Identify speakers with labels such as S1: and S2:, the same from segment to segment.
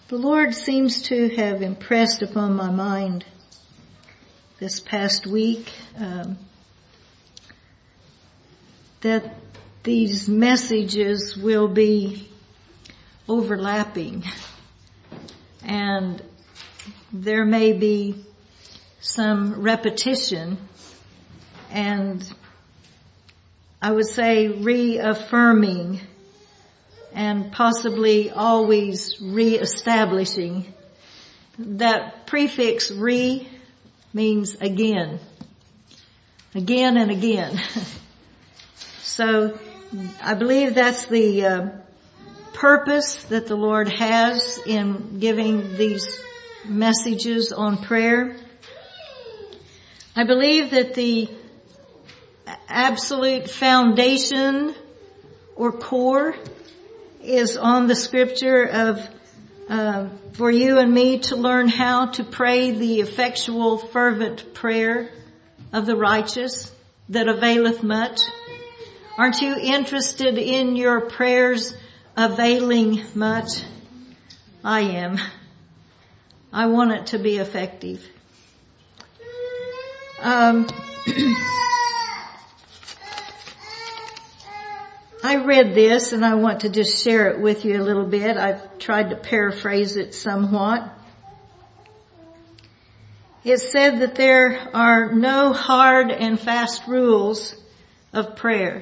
S1: The Lord seems to have impressed upon my mind this past week that these messages will be overlapping, and there may be some repetition, and I would say reaffirming and possibly always reestablishing. That prefix re means again and again. So I believe that's the purpose that the Lord has in giving these messages on prayer. I believe that the absolute foundation or core is on the scripture of for you and me to learn how to pray the effectual fervent prayer of the righteous that availeth much. Aren't you interested in your prayers availing much? I am. I want it to be effective. I read this and I want to just share it with you a little bit. I've tried to paraphrase it somewhat. It said that there are no hard and fast rules of prayer.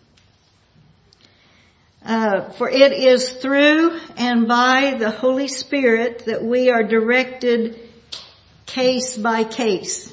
S1: For it is through and by the Holy Spirit that we are directed case by case.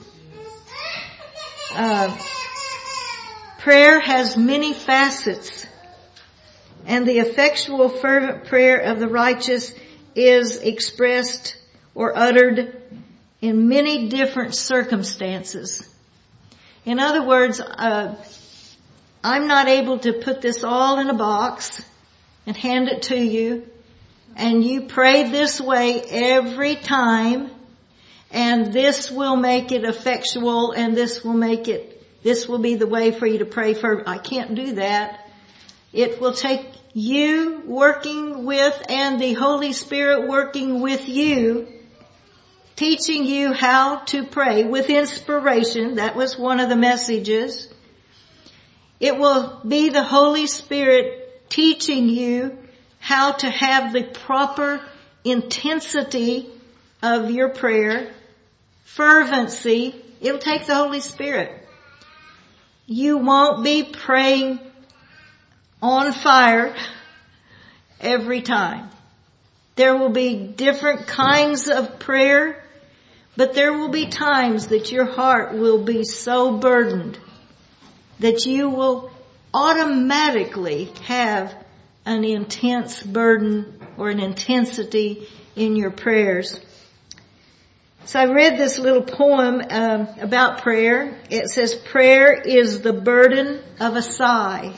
S1: Prayer has many facets, and the effectual fervent prayer of the righteous is expressed or uttered in many different circumstances. In other words, I'm not able to put this all in a box and hand it to you, and you pray this way every time, and this will make it effectual, and this will be the way for you to pray for. I can't do that. It will take you working with and the Holy Spirit working with you, teaching you how to pray with inspiration. That was one of the messages. It will be the Holy Spirit teaching you how to have the proper intensity of your prayer, fervency. It'll take the Holy Spirit. You won't be praying on fire every time. There will be different kinds of prayer, but there will be times that your heart will be so burdened that you will automatically have an intense burden or an intensity in your prayers. So I read this little poem about prayer. It says, prayer is the burden of a sigh.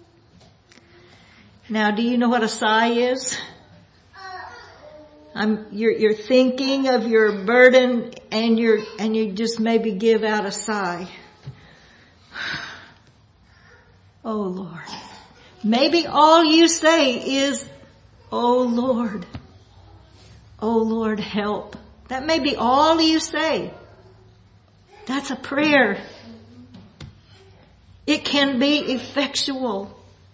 S1: Now, do you know what a sigh is? You're thinking of your burden and you just maybe give out a sigh. Oh Lord. Maybe all you say is, oh Lord. Oh Lord, help. That may be all you say. That's a prayer. It can be effectual.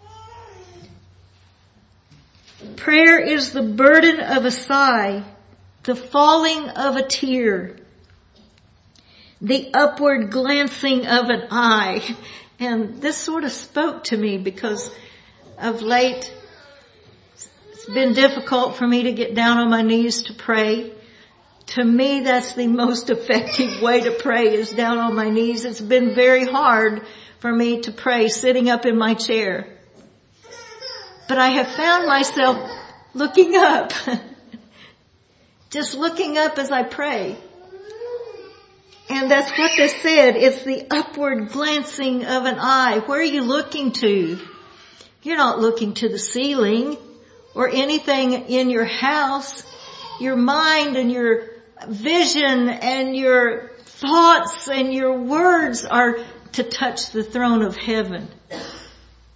S1: Prayer is the burden of a sigh, the falling of a tear, the upward glancing of an eye. And this sort of spoke to me because of late it's been difficult for me to get down on my knees to pray. To me, that's the most effective way to pray, is down on my knees. It's been very hard for me to pray sitting up in my chair. But I have found myself looking up, just looking up as I pray. And that's what this said. It's the upward glancing of an eye. Where are you looking to? You're not looking to the ceiling or anything in your house. Your mind and your vision and your thoughts and your words are to touch the throne of heaven.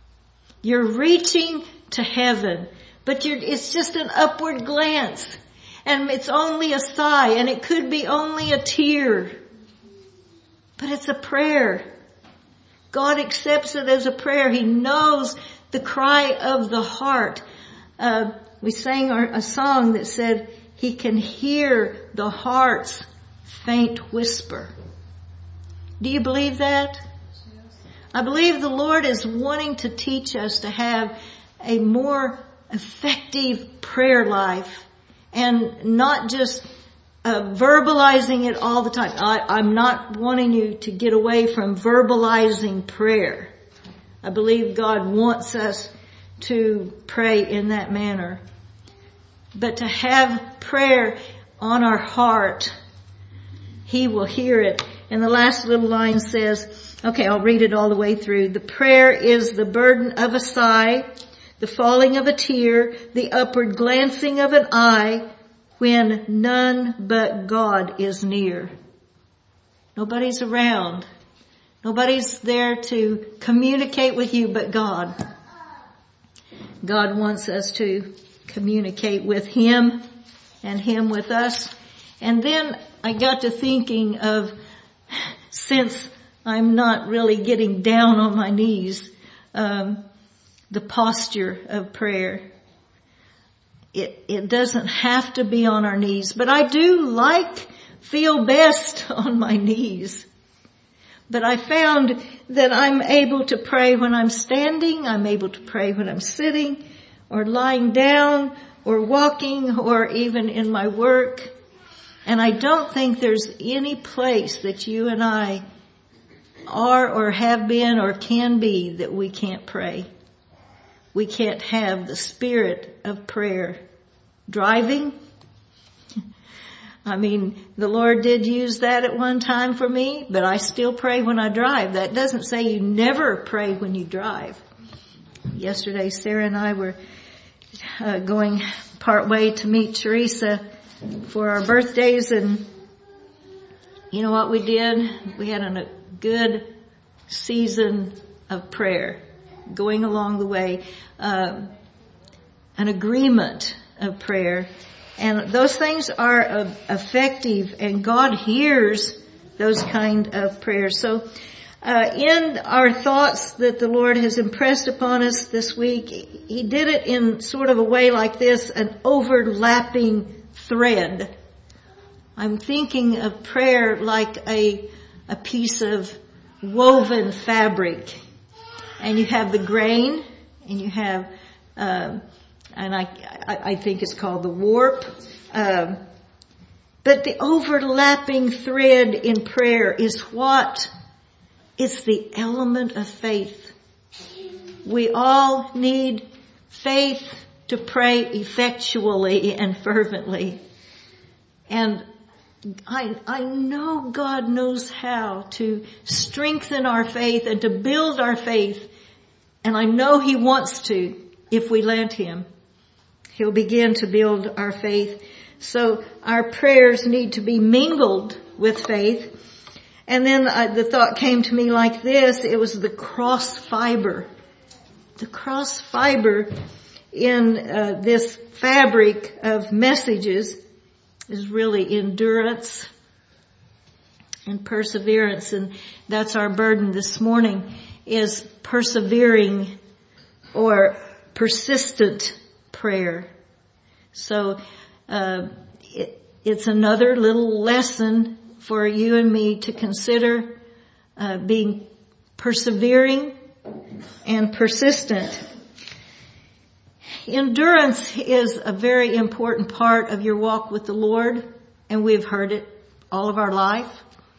S1: You're reaching to heaven, but it's just an upward glance. and it's only a sigh, and it could be only a tear. But it's a prayer. God accepts it as a prayer. He knows the cry of the heart. We sang a song that said, He can hear the heart's faint whisper. Do you believe that? I believe the Lord is wanting to teach us to have a more effective prayer life and not just verbalizing it all the time. I'm not wanting you to get away from verbalizing prayer. I believe God wants us to pray in that manner. But to have prayer on our heart, He will hear it. And the last little line says, okay, I'll read it all the way through. The prayer is the burden of a sigh, the falling of a tear, the upward glancing of an eye, when none but God is near. Nobody's around. Nobody's there to communicate with you but God. God wants us to communicate with Him and Him with us. And then I got to thinking of, since I'm not really getting down on my knees, the posture of prayer. It doesn't have to be on our knees, but I do feel best on my knees. But I found that I'm able to pray when I'm standing, I'm able to pray when I'm sitting, or lying down, or walking, or even in my work. And I don't think there's any place that you and I are or have been or can be that we can't pray. We can't have the spirit of prayer. Driving. I mean, the Lord did use that at one time for me, but I still pray when I drive. That doesn't say you never pray when you drive. Yesterday, Sarah and I were going part way to meet Teresa for our birthdays, and you know what we did? We had a good season of prayer going along the way, an agreement of prayer. And those things are effective, and God hears those kind of prayers. So in our thoughts that the Lord has impressed upon us this week, He did it in sort of a way like this, an overlapping thread. I'm thinking of prayer like a piece of woven fabric. And you have the grain, and you have, and I think it's called the warp. But the overlapping thread in prayer is what? It's the element of faith. We all need faith to pray effectually and fervently. And I know God knows how to strengthen our faith and to build our faith. And I know He wants to if we let Him. He'll begin to build our faith. So our prayers need to be mingled with faith. And then the thought came to me like this. It was the cross fiber. The cross fiber in this fabric of messages is really endurance and perseverance. And that's our burden this morning, is persevering or persistent prayer. So it's another little lesson for you and me to consider, being persevering and persistent. Endurance is a very important part of your walk with the Lord, and we've heard it all of our life.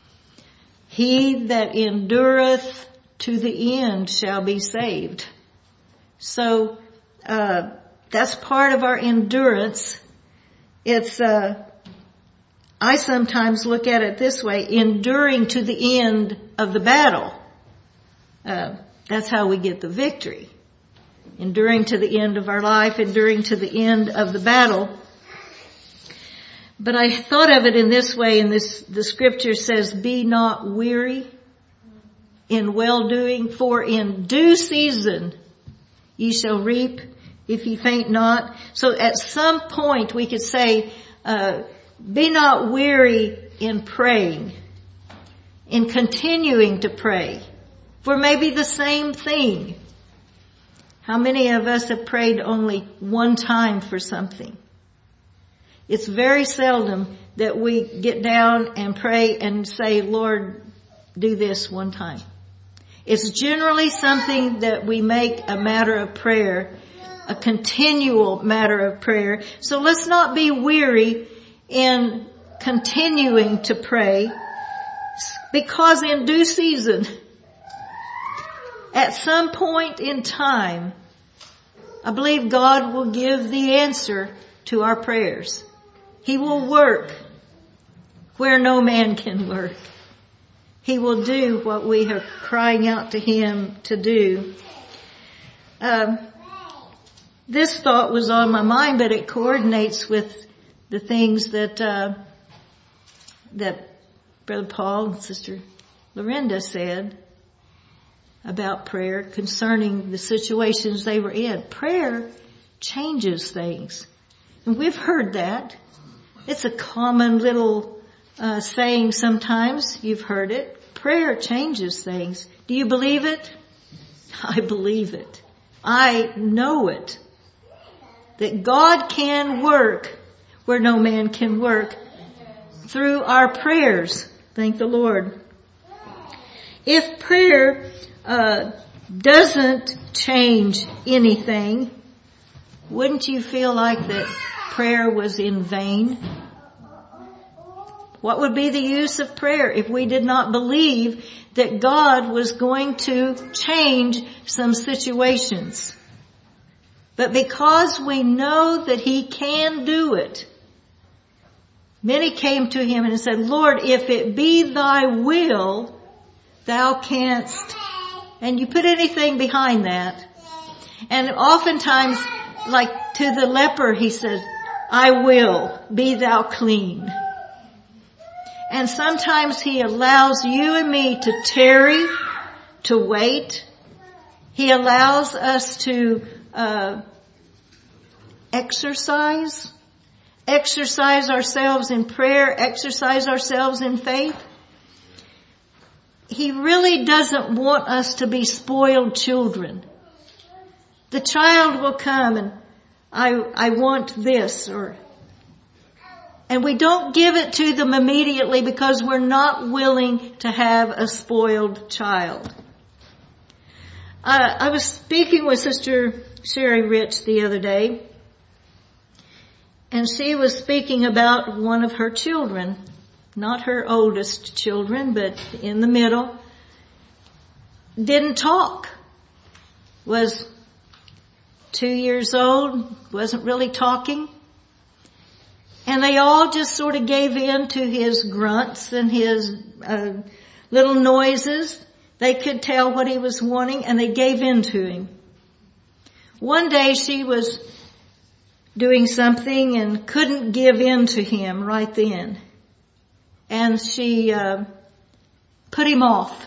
S1: He that endureth to the end shall be saved. So that's part of our endurance. It's I sometimes look at it this way: enduring to the end of the battle. That's how we get the victory. Enduring to the end of our life, enduring to the end of the battle. But I thought of it in this way, the scripture says, be not weary in well-doing, for in due season ye shall reap if ye faint not. So at some point we could say, be not weary in praying, in continuing to pray for maybe the same thing. How many of us have prayed only one time for something? It's very seldom that we get down and pray and say, Lord, do this one time. It's generally something that we make a matter of prayer, a continual matter of prayer. So let's not be weary in continuing to pray, because in due season, at some point in time, I believe God will give the answer to our prayers. He will work where no man can work. He will do what we are crying out to Him to do. This thought was on my mind, but it coordinates with the things that Brother Paul and Sister Lorinda said about prayer concerning the situations they were in. Prayer changes things. And we've heard that. It's a common little saying sometimes. You've heard it. Prayer changes things. Do you believe it? I believe it. I know it. That God can work where no man can work through our prayers. Thank the Lord. If prayer doesn't change anything, wouldn't you feel like that prayer was in vain? What would be the use of prayer if we did not believe that God was going to change some situations? But because we know that He can do it, many came to Him and said, Lord, if it be Thy will, Thou canst. And you put anything behind that. And oftentimes, like to the leper, He said, I will, be Thou clean. And sometimes He allows you and me to tarry, to wait. He allows us to exercise ourselves in prayer, exercise ourselves in faith. He really doesn't want us to be spoiled children. The child will come and I want this, and we don't give it to them immediately because we're not willing to have a spoiled child. I was speaking with Sister Sherry Rich the other day, and she was speaking about one of her children, not her oldest children, but in the middle, didn't talk, was 2 years old, wasn't really talking. And they all just sort of gave in to his grunts and his little noises. They could tell what he was wanting, and they gave in to him. One day she was doing something and couldn't give in to him right then. And she put him off.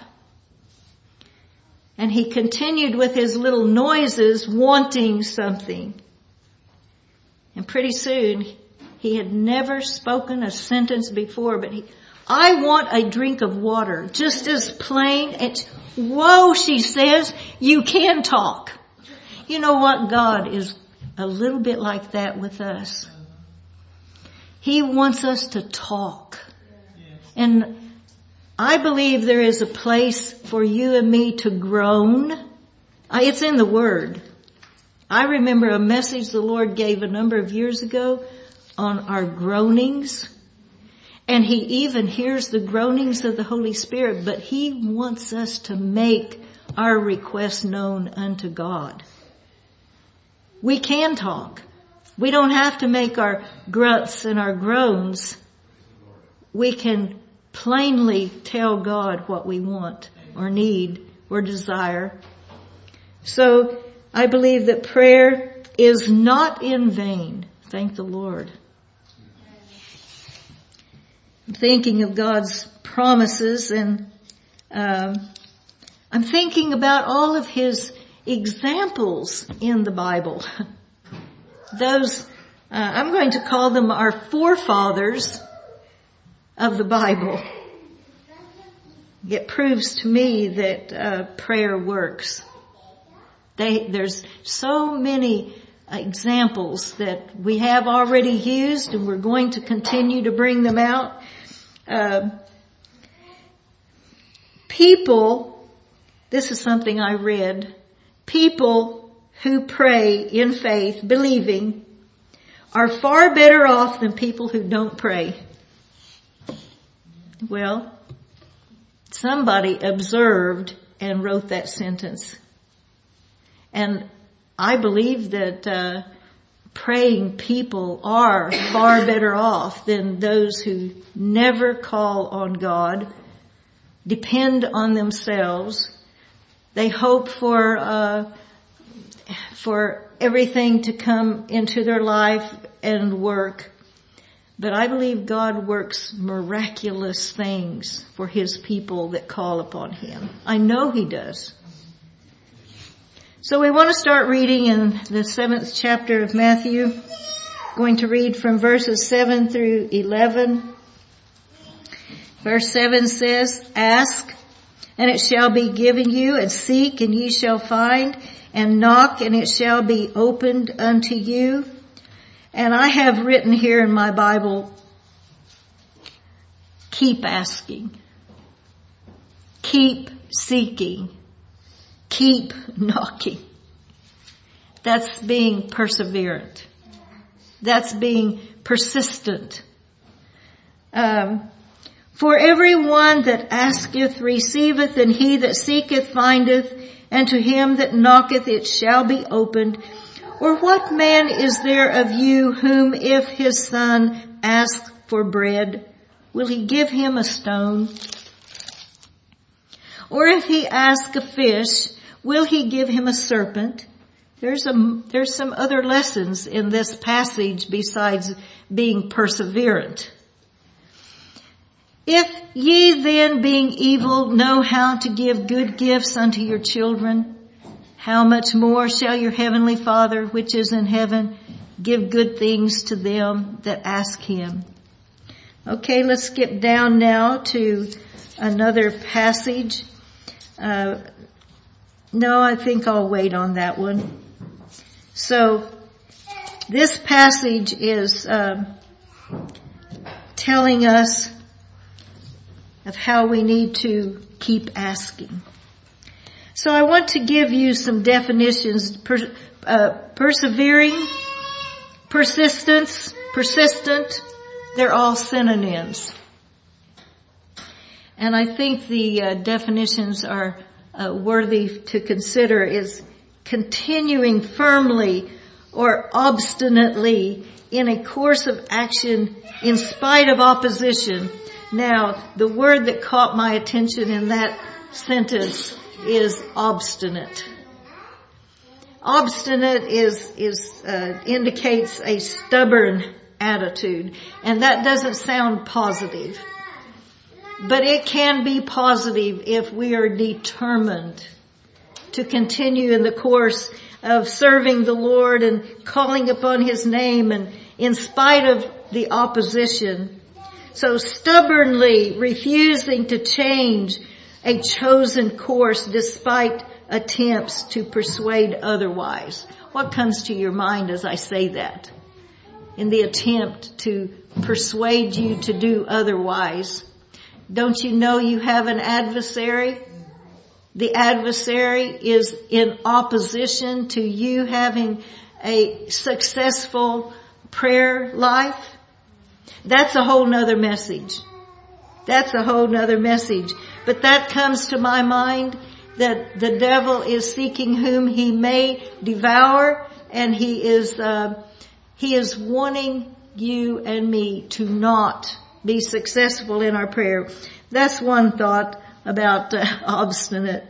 S1: And he continued with his little noises, wanting something. And pretty soon, he had never spoken a sentence before, but I want a drink of water, just as plain. It's, whoa, she says, you can talk. You know what? God is a little bit like that with us. He wants us to talk. And I believe there is a place for you and me to groan. It's in the Word. I remember a message the Lord gave a number of years ago on our groanings. And He even hears the groanings of the Holy Spirit, but He wants us to make our requests known unto God. We can talk. We don't have to make our grunts and our groans. We can plainly tell God what we want or need or desire. So I believe that prayer is not in vain. Thank the Lord. I'm thinking of God's promises, and I'm thinking about all of His examples in the Bible. Those I'm going to call them our forefathers of the Bible. It proves to me that prayer works. There's so many examples that we have already used, and we're going to continue to bring them out. People, this is something I read, people who pray in faith, believing, are far better off than people who don't pray. Well, somebody observed and wrote that sentence. And I believe that praying people are far better off than those who never call on God, depend on themselves. They hope for everything to come into their life and work. But I believe God works miraculous things for His people that call upon Him. I know He does. So we want to start reading in the 7th chapter of Matthew. Going to read from verses 7 through 11. Verse 7 says, "Ask, and it shall be given you, and seek, and ye shall find, and knock, and it shall be opened unto you." And I have written here in my Bible, keep asking, keep seeking, keep knocking. That's being perseverant. That's being persistent. For everyone that asketh receiveth, and he that seeketh findeth, and to him that knocketh it shall be opened. Or what man is there of you whom if his son asks for bread, will he give him a stone? Or if he asks a fish, will he give him a serpent? There's some other lessons in this passage besides being perseverant. If ye then, being evil, know how to give good gifts unto your children, how much more shall your heavenly Father, which is in heaven, give good things to them that ask Him? Okay, let's skip down now to another passage. No, I think I'll wait on that one. So, this passage is telling us of how we need to keep asking. So I want to give you some definitions. Persevering, persistence, persistent, they're all synonyms. And I think the definitions are worthy to consider is continuing firmly or obstinately in a course of action in spite of opposition. Now, the word that caught my attention in that sentence is obstinate. Obstinate indicates a stubborn attitude, and that doesn't sound positive. But it can be positive if we are determined to continue in the course of serving the Lord and calling upon His name, and in spite of the opposition. So stubbornly refusing to change a chosen course despite attempts to persuade otherwise. What comes to your mind as I say that? In the attempt to persuade you to do otherwise. Don't you know you have an adversary? The adversary is in opposition to you having a successful prayer life. That's a whole nother message. That's a whole nother message. But that comes to my mind that the devil is seeking whom he may devour, and he is wanting you and me to not be successful in our prayer. That's one thought about obstinate.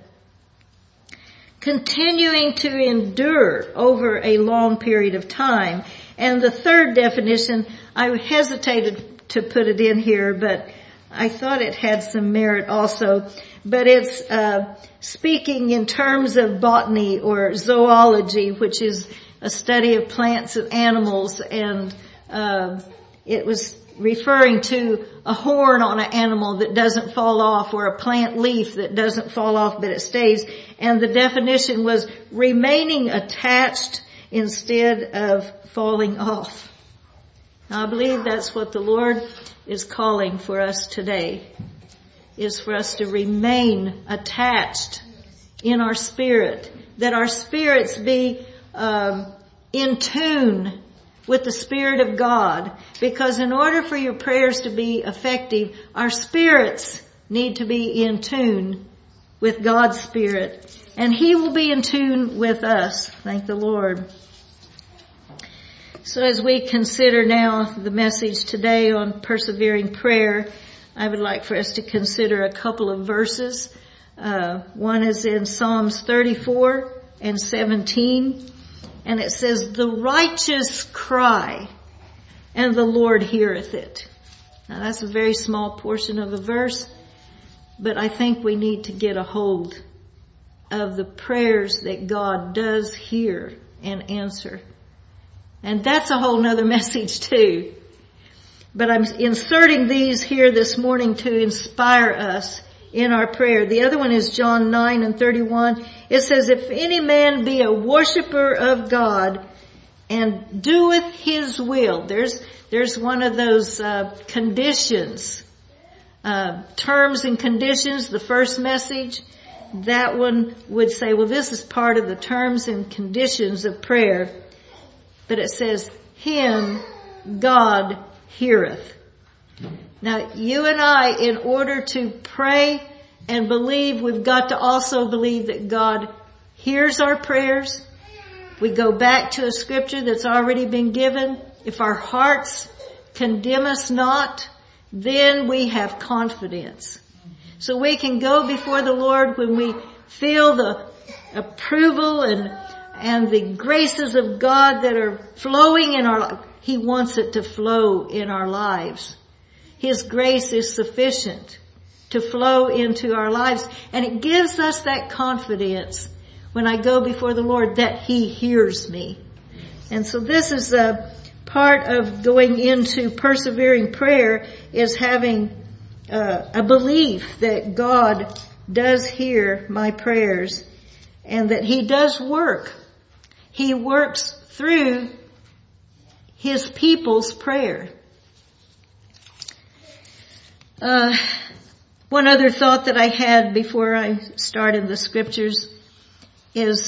S1: Continuing to endure over a long period of time. And the third definition, I hesitated to put it in here, but I thought it had some merit also. But it's speaking in terms of botany or zoology, which is a study of plants and animals, and it was referring to a horn on an animal that doesn't fall off, or a plant leaf that doesn't fall off but it stays. And the definition was remaining attached instead of falling off. Now, I believe that's what the Lord is calling for us today, is for us to remain attached in our spirit, that our spirits be in tune with the Spirit of God. Because in order for your prayers to be effective, our spirits need to be in tune with God's Spirit. And He will be in tune with us. Thank the Lord. So as we consider now the message today on persevering prayer, I would like for us to consider a couple of verses. One is in Psalms 34 and 17. And it says, "The righteous cry, and the Lord heareth it." Now that's a very small portion of the verse, but I think we need to get a hold of the prayers that God does hear and answer. And that's a whole nother message too. But I'm inserting these here this morning to inspire us in our prayer. The other one is John 9 and 31. It says, "If any man be a worshiper of God and doeth His will." There's one of those conditions, terms and conditions. The first message, that one would say, well, this is part of the terms and conditions of prayer. But it says, "Him God heareth." Now, you and I, in order to pray and believe, we've got to also believe that God hears our prayers. We go back to a scripture that's already been given. If our hearts condemn us not, then we have confidence. So we can go before the Lord when we feel the approval and the graces of God that are flowing in our life. He wants it to flow in our lives. His grace is sufficient to flow into our lives. And it gives us that confidence when I go before the Lord that He hears me. And so this is a part of going into persevering prayer, is having a belief that God does hear my prayers and that He does work. He works through His people's prayer. One other thought that I had before I started the scriptures is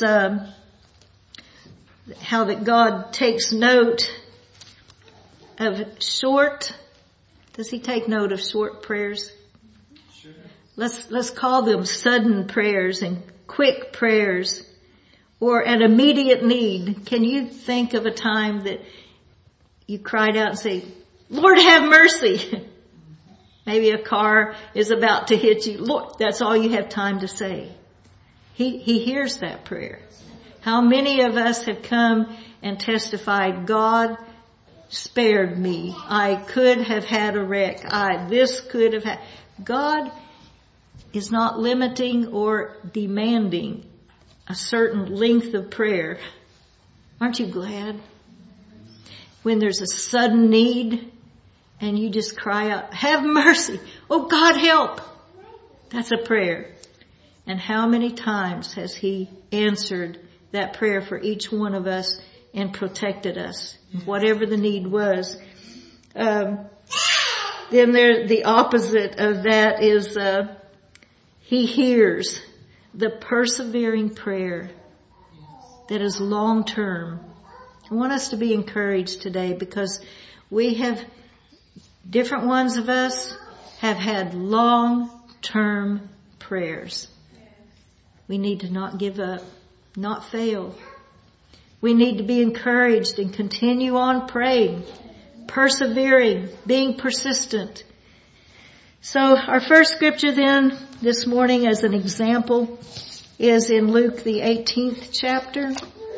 S1: how that God takes note of short. Does He take note of short prayers? Sure. Let's call them sudden prayers and quick prayers, or an immediate need. Can you think of a time that you cried out and say, "Lord, have mercy"? Maybe a car is about to hit you. Lord, that's all you have time to say. He hears that prayer. How many of us have come and testified, "God spared me. I could have had a wreck. This could have had." God is not limiting or demanding a certain length of prayer. Aren't you glad? When there's a sudden need, and you just cry out, "Have mercy. Oh God, help." That's a prayer. And how many times has He answered that prayer for each one of us and protected us, whatever the need was. Then the opposite of that is He hears the persevering prayer that is long term. I want us to be encouraged today, because we have, different ones of us have had long-term prayers. We need to not give up, not fail. We need to be encouraged and continue on praying, persevering, being persistent. So our first scripture then this morning as an example is in Luke the 18th chapter.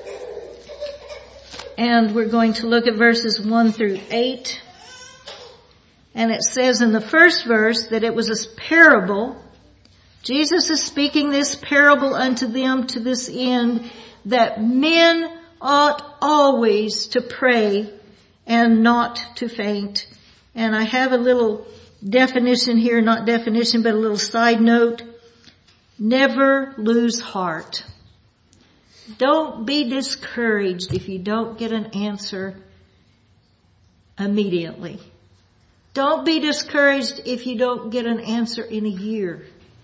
S1: And we're going to look at verses 1 through 8. And it says in the first verse that it was a parable. Jesus is speaking this parable unto them to this end, that men ought always to pray and not to faint. And I have a little definition here, not definition, but a little side note. Never lose heart. Don't be discouraged if you don't get an answer immediately. Don't be discouraged if you don't get an answer in a year.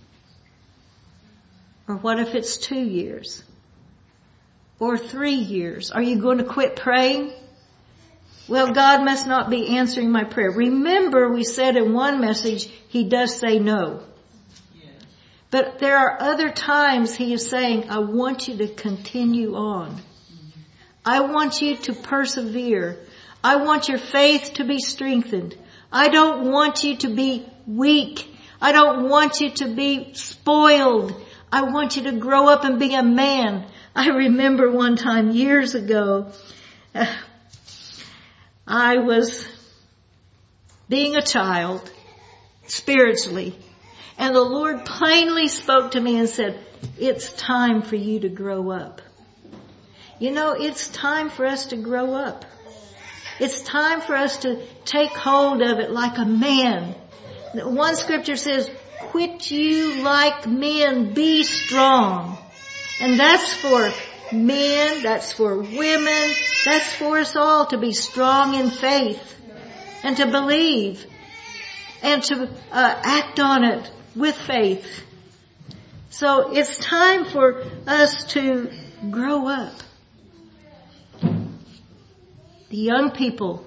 S1: Or what if it's 2 years? Or 3 years? Are you going to quit praying? Well, God must not be answering my prayer. Remember, we said in one message, He does say no. But there are other times He is saying, I want you to continue on. I want you to persevere. I want your faith to be strengthened. I don't want you to be weak. I don't want you to be spoiled. I want you to grow up and be a man. I remember one time years ago, I was being a child spiritually, and the Lord plainly spoke to me and said, it's time for you to grow up. You know, it's time for us to grow up. It's time for us to take hold of it like a man. One scripture says, quit you like men, be strong. And that's for men, that's for women, that's for us all to be strong in faith and to believe and to act on it with faith. So it's time for us to grow up. The young people,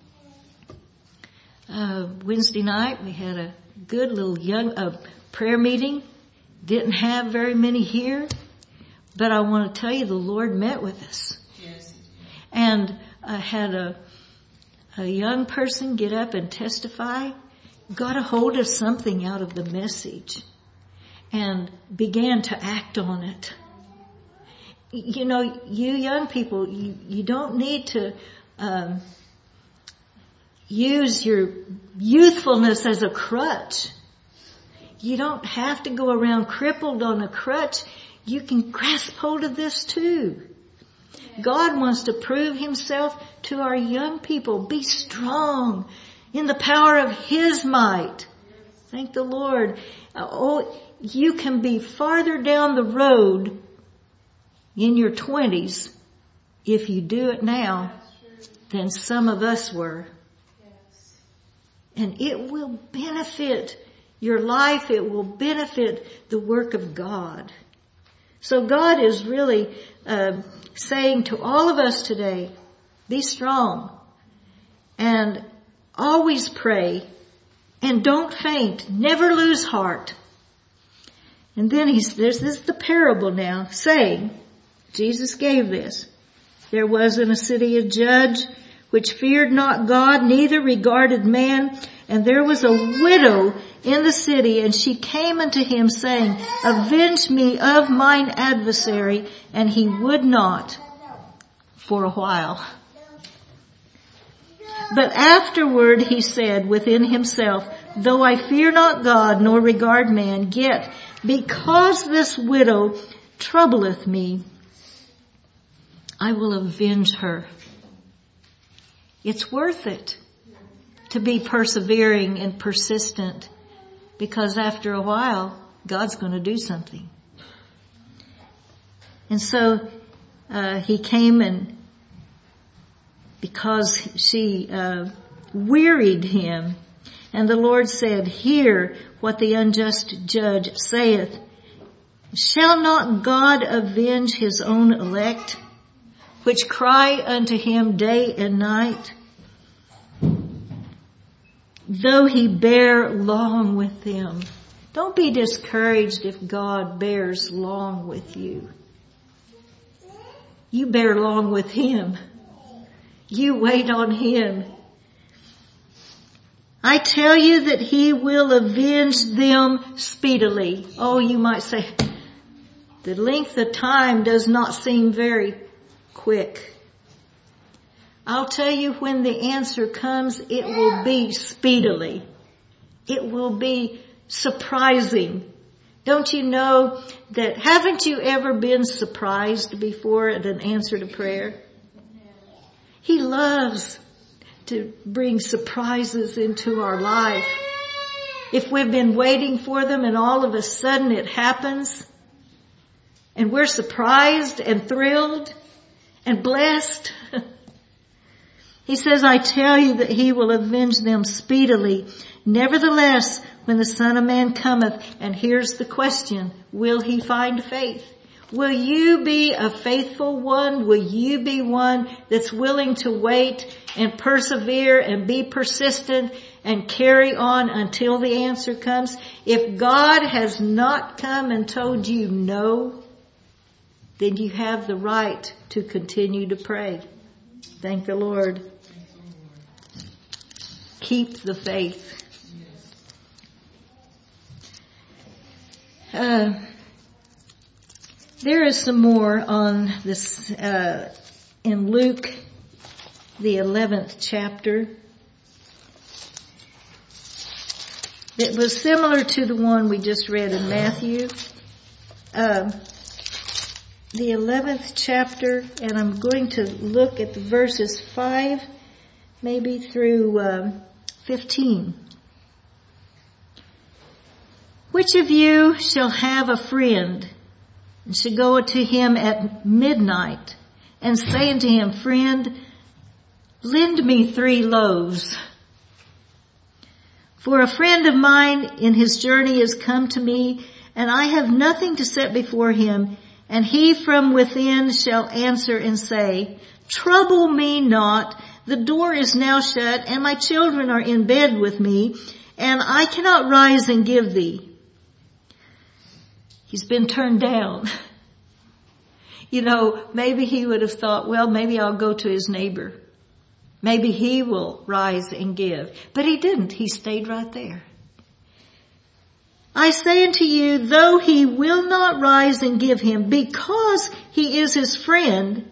S1: Wednesday night we had a good little prayer meeting. Didn't have very many here, but I want to tell you the Lord met with us. Yes. And I had a young person get up and testify, got a hold of something out of the message and began to act on it. You know, you young people, you don't need to use your youthfulness as a crutch. You don't have to go around crippled on a crutch. You can grasp hold of this too. God wants to prove Himself to our young people. Be strong in the power of His might. Thank the Lord. You can be farther down the road in your 20s if you do it now than some of us were. And it will benefit your life. It will benefit the work of God. So God is really saying to all of us today, be strong and always pray and don't faint. Never lose heart. And then this is the parable now saying, Jesus gave this. There was in a city a judge which feared not God, neither regarded man. And there was a widow in the city, and she came unto him, saying, avenge me of mine adversary. And he would not for a while. But afterward he said within himself, though I fear not God, nor regard man, yet because this widow troubleth me, I will avenge her. It's worth it to be persevering and persistent, because after a while, God's going to do something. And so he came, and because she wearied him, and the Lord said, hear what the unjust judge saith. Shall not God avenge His own elect, which cry unto Him day and night? Though He bear long with them. Don't be discouraged if God bears long with you. You bear long with Him. You wait on Him. I tell you that He will avenge them speedily. Oh, you might say, the length of time does not seem very quick. I'll tell you, when the answer comes, it will be speedily. It will be surprising. Don't you know that, haven't you ever been surprised before at an answer to prayer? He loves to bring surprises into our life. If we've been waiting for them and all of a sudden it happens and we're surprised and thrilled and blessed. He says, I tell you that he will avenge them speedily. Nevertheless, when the Son of Man cometh, and here's the question, will he find faith? Will you be a faithful one? Will you be one that's willing to wait and persevere and be persistent and carry on until the answer comes? If God has not come and told you no, then you have the right to continue to pray. Thank the Lord. Keep the faith. There is some more on this in Luke, the 11th chapter. It was similar to the one we just read in Matthew. The 11th chapter, and I'm going to look at the verses 5 maybe through 15. Which of you shall have a friend and shall go to him at midnight and say unto him, Friend, lend me 3 loaves. For a friend of mine in his journey is come to me, and I have nothing to set before him. And he from within shall answer and say, Trouble me not, the door is now shut, and my children are in bed with me, and I cannot rise and give thee. He's been turned down. You know, maybe he would have thought, well, maybe I'll go to his neighbor. Maybe he will rise and give. But he didn't. He stayed right there. I say unto you, though he will not rise and give him, because he is his friend,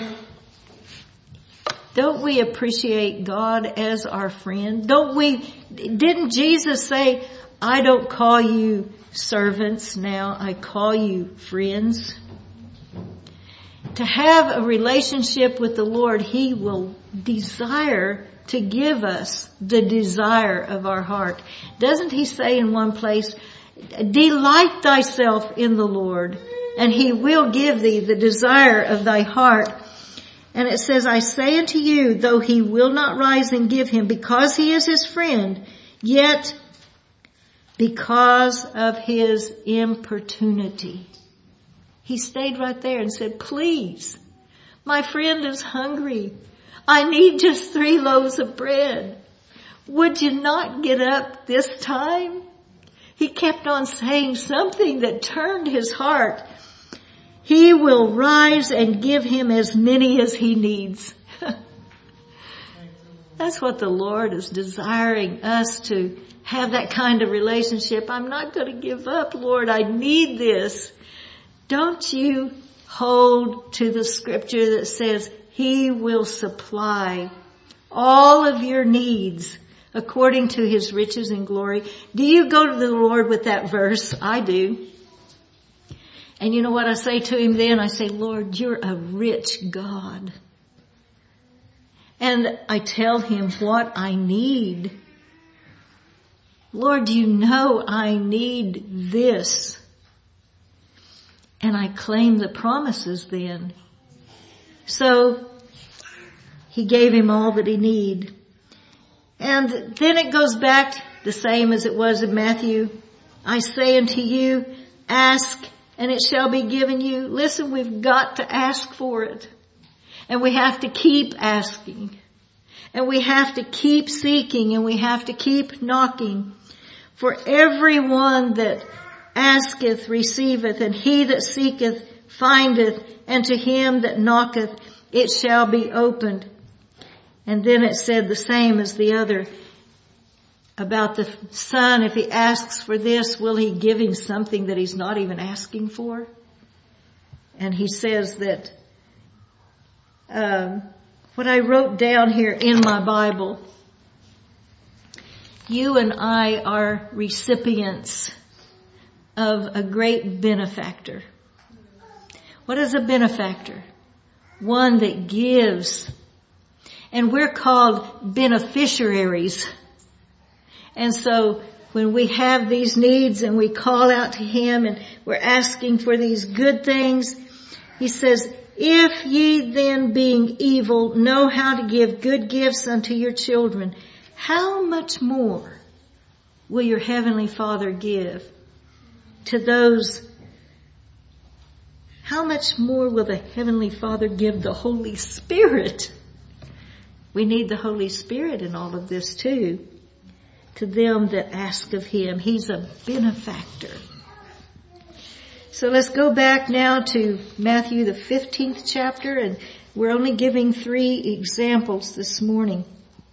S1: don't we appreciate God as our friend? Didn't Jesus say, I don't call you servants now, I call you friends? To have a relationship with the Lord, he will desire to give us the desire of our heart. Doesn't he say in one place, delight thyself in the Lord, and he will give thee the desire of thy heart. And it says, I say unto you, though he will not rise and give him, because he is his friend, yet because of his importunity. He stayed right there and said, please, my friend is hungry. I need just 3 loaves of bread. Would you not get up this time? He kept on saying something that turned his heart. He will rise and give him as many as he needs. That's what the Lord is desiring us to have, that kind of relationship. I'm not going to give up, Lord. I need this. Don't you hold to the scripture that says he will supply all of your needs according to his riches and glory? Do you go to the Lord with that verse? I do. And you know what I say to him then? I say, Lord, you're a rich God. And I tell him what I need. Lord, you know I need this. And I claim the promises then. So he gave him all that he needed. And then it goes back the same as it was in Matthew. I say unto you, ask and it shall be given you. Listen, we've got to ask for it. And we have to keep asking. And we have to keep seeking. And we have to keep knocking. For everyone that asketh receiveth, and he that seeketh findeth, and to him that knocketh it shall be opened. And then it said the same as the other about the son. If he asks for this, will he give him something that he's not even asking for? And he says that what I wrote down here in my Bible, you and I are recipients of a great benefactor. What is a benefactor? One that gives. And we're called beneficiaries. And so when we have these needs and we call out to Him and we're asking for these good things, He says, if ye then being evil know how to give good gifts unto your children, how much more will your Heavenly Father give to those? How much more will the Heavenly Father give the Holy Spirit? We need the Holy Spirit in all of this too. To them that ask of Him. He's a benefactor. So let's go back now to Matthew the 15th chapter, and we're only giving 3 examples this morning.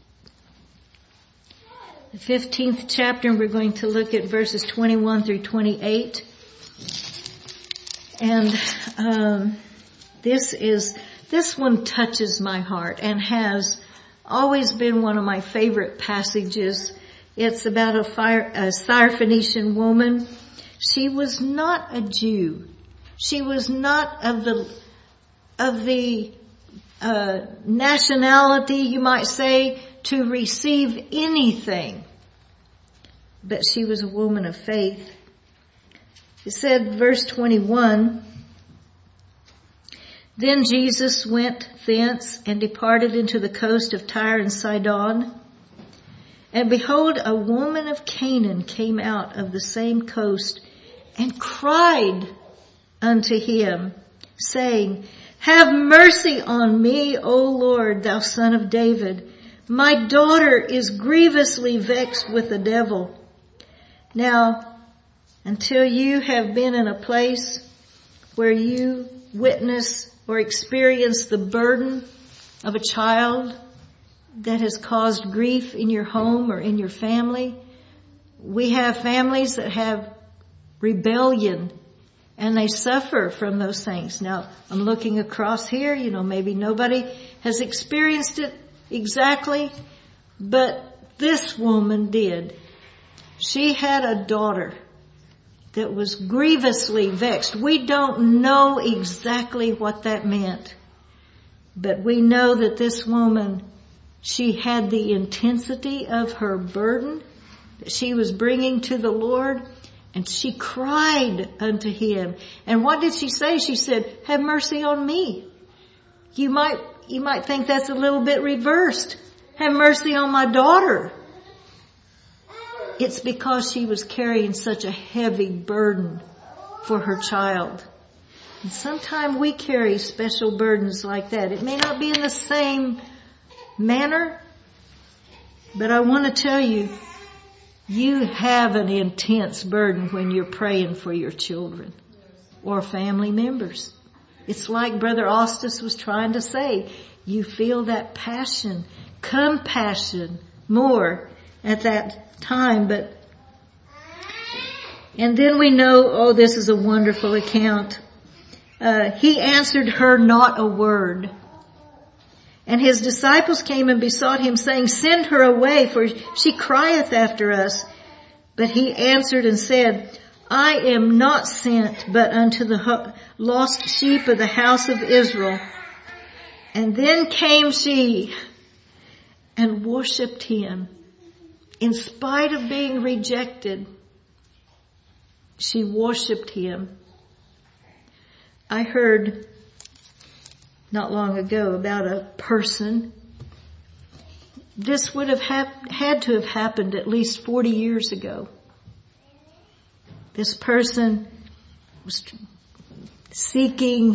S1: The 15th chapter, and we're going to look at verses 21 through 28. And this one touches my heart and has always been one of my favorite passages. It's about a Syrophoenician woman. She was not a Jew. She was not of the nationality, you might say, to receive anything. But she was a woman of faith. It said, verse 21, Then Jesus went thence and departed into the coast of Tyre and Sidon. And behold, a woman of Canaan came out of the same coast and cried unto him, saying, Have mercy on me, O Lord, thou Son of David. My daughter is grievously vexed with the devil. Now, until you have been in a place where you witness or experience the burden of a child that has caused grief in your home or in your family. We have families that have rebellion and they suffer from those things. Now, I'm looking across here, maybe nobody has experienced it exactly, but this woman did. She had a daughter that was grievously vexed. We don't know exactly what that meant, but we know that this woman, she had the intensity of her burden that she was bringing to the Lord, and she cried unto Him. And what did she say? She said, Have mercy on me. You might think that's a little bit reversed. Have mercy on my daughter. It's because she was carrying such a heavy burden for her child. And sometimes we carry special burdens like that. It may not be in the same manner, but I want to tell you, you have an intense burden when you're praying for your children or family members. It's like Brother Austus was trying to say. You feel that passion, compassion more at that time. And then we know, this is a wonderful account. He answered her not a word. And His disciples came and besought Him, saying, Send her away, for she crieth after us. But He answered and said, I am not sent but unto the lost sheep of the house of Israel. And then came she and worshipped Him. In spite of being rejected, she worshipped Him. I heard not long ago about a person. This would have had to have happened at least 40 years ago. This person was seeking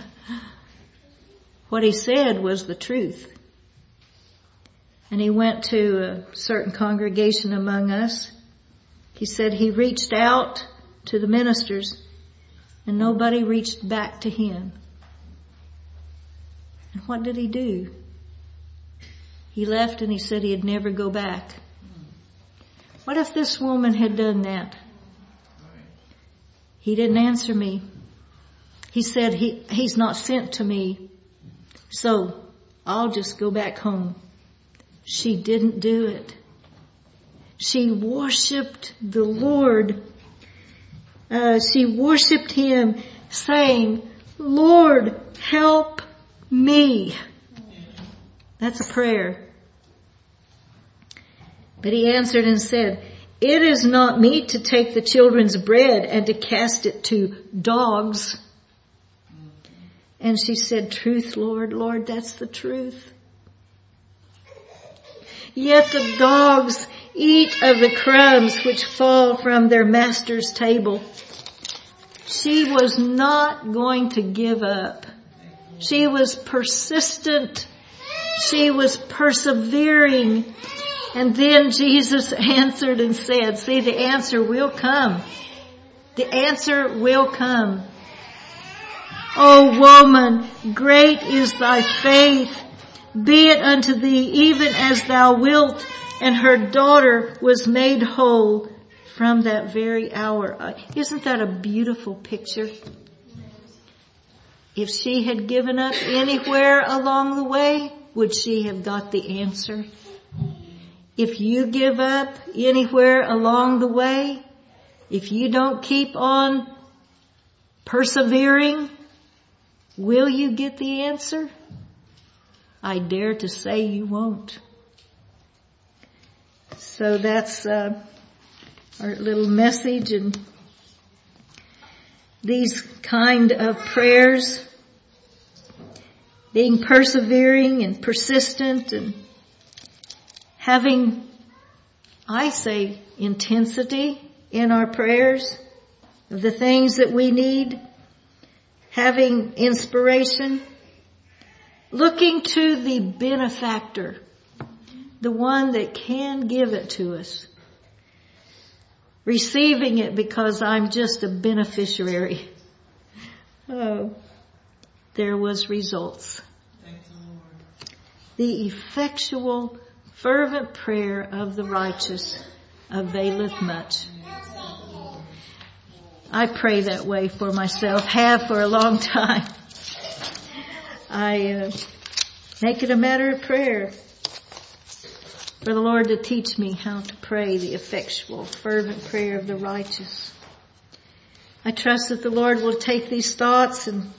S1: what he said was the truth. And he went to a certain congregation among us. He said he reached out to the ministers and nobody reached back to him. And what did he do? He left and he said he'd never go back. What if this woman had done that? He didn't answer me. He said he's not sent to me, so I'll just go back home. She didn't do it. She worshiped the Lord. she worshiped him, saying, Lord, help me. That's a prayer. But he answered and said, it is not meet to take the children's bread and to cast it to dogs. And she said, truth, Lord, Lord, that's the truth. Yet the dogs eat of the crumbs which fall from their master's table. She was not going to give up. She was persistent. She was persevering. And then Jesus answered and said, see, the answer will come. The answer will come. O woman, great is thy faith. Be it unto thee even as thou wilt. And her daughter was made whole from that very hour. Isn't that a beautiful picture? If she had given up anywhere along the way, would she have got the answer? If you give up anywhere along the way, if you don't keep on persevering, will you get the answer? I dare to say you won't. So that's our little message, and these kind of prayers, being persevering and persistent and having, I say, intensity in our prayers of the things that we need, having inspiration, looking to the benefactor, the one that can give it to us, receiving it because I'm just a beneficiary. Oh, there was results. The effectual fervent prayer of the righteous availeth much. I pray that way for myself, have for a long time. I make it a matter of prayer for the Lord to teach me how to pray the effectual, fervent prayer of the righteous. I trust that the Lord will take these thoughts and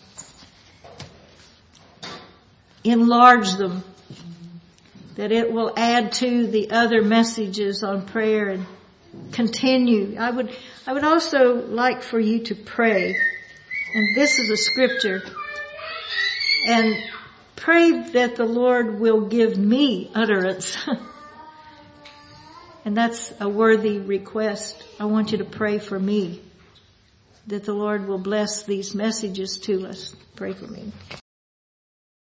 S1: enlarge them, that it will add to the other messages on prayer and continue. I would also like for you to pray, and this is a scripture, and pray that the Lord will give me utterance. And that's a worthy request. I want you to pray for me, that the Lord will bless these messages to us. Pray for me.